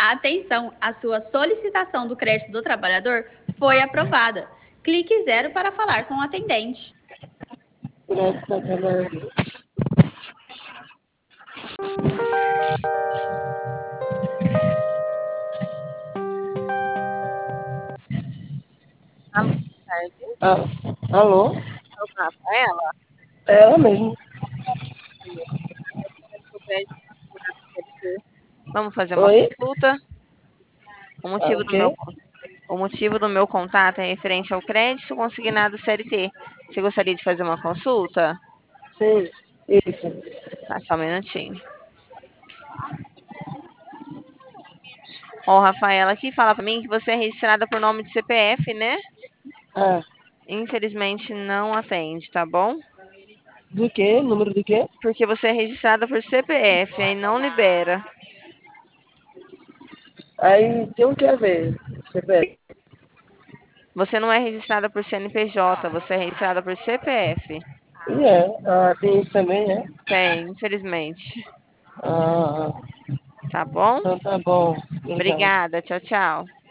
Atenção, a sua solicitação do crédito do trabalhador foi aprovada. Clique 0 para falar com o atendente. Crédito do trabalhador. Alô, boa tarde. Alô? Sou a Rafaela. É ela mesmo. Seu crédito consignado CLT. Vamos fazer uma Oi? consulta. O motivo do Ok. meu, o motivo do meu contato é referente ao crédito consignado CLT. Você gostaria de fazer uma consulta? Sim, isso. Tá, só um minutinho. Ó, Rafaela aqui fala pra mim que você é registrada por nome de CPF, né? Ah, Infelizmente não atende, tá bom? do quê? Número do quê? Porque você é registrada por CPF, aí não libera. Aí tem o que a ver? CPF. Você não é registrada por CNPJ, você é registrada por CPF. E é. Ah, tem isso também, é? Tem, infelizmente. Ah, Tá bom? então tá bom. Obrigado. Obrigada, tchau, tchau.